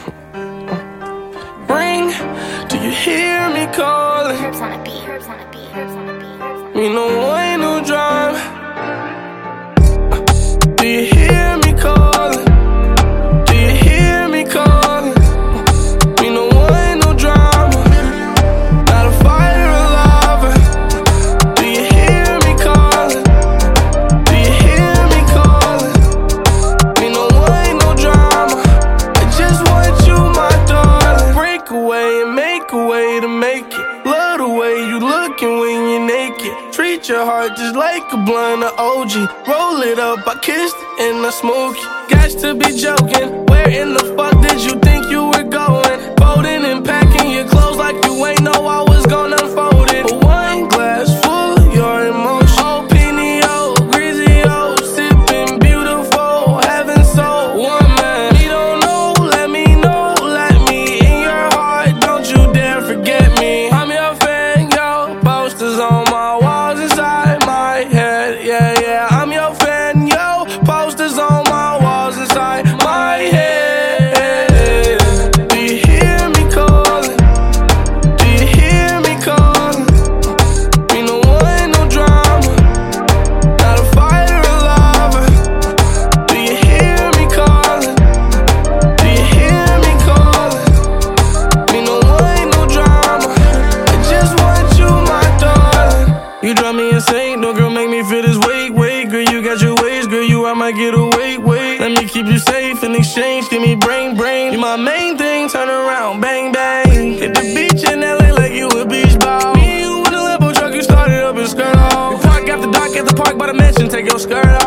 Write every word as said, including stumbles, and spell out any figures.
Ring, do you hear me calling? Herbs on a beat, herbs on a beat, herbs on a beat, herbs on a beat. Me no way, no drive. Do you hear me calling? Do you hear me calling? Me no way, no drama. Not a fire alarm. Do you hear me calling? Do you hear me calling? Me no way, no drama. I just want you, my darling. Break away and make a way to make it. Love the way you looking when you're naked. Treat your heart just like a blunt of O G. Roll it up, I kissed it and I smoke it. Got to be joking. Where in the fuck did you think you were going? Folding and packing your clothes like you ain't know I was gonna unfold it. But one glass full of your emotion. Oh, Pinio, Grizio, sipping beautiful, heaven so one man. We don't know, let me know, let me in your heart. Don't you dare forget me. I'm your fan, yo. Posters on my walls inside my head. Yeah, yeah, I'm your fan, yo. Posters on my walls inside my head. Do you hear me calling? Do you hear me calling? Me no one, no drama. Not a fire alarm. Do you hear me calling? Do you hear me calling? Me no one, no drama. I just want you, my darling. You drive me insane, no girl make me feel this weight, weight. Girl, you got your ways, girl, you I might get away, wait. Let me keep you safe in exchange, give me brain, brain. You my main thing, turn around, bang, bang. Hit the beach in L A like you a beach ball. Me and you in a Lambo truck, you started up and skirt off. We park after dark at the park by the mansion, take your skirt off.